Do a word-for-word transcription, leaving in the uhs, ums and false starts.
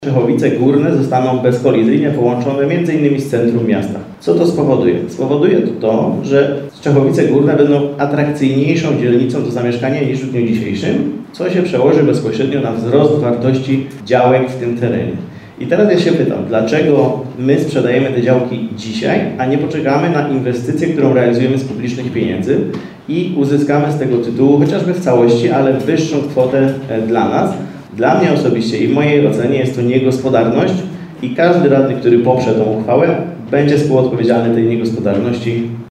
Czechowice Górne zostaną bezkolizyjnie połączone między innymi z centrum miasta. Co to spowoduje? Spowoduje to to, że Czechowice Górne będą atrakcyjniejszą dzielnicą do zamieszkania niż w dniu dzisiejszym, co się przełoży bezpośrednio na wzrost wartości działek w tym terenie. I teraz ja się pytam, dlaczego my sprzedajemy te działki dzisiaj, a nie poczekamy na inwestycję, którą realizujemy z publicznych pieniędzy i uzyskamy z tego tytułu chociażby w całości, ale wyższą kwotę dla nas. Dla mnie osobiście i w mojej ocenie jest to niegospodarność i każdy radny, który poprze tą uchwałę, będzie współodpowiedzialny tej niegospodarności.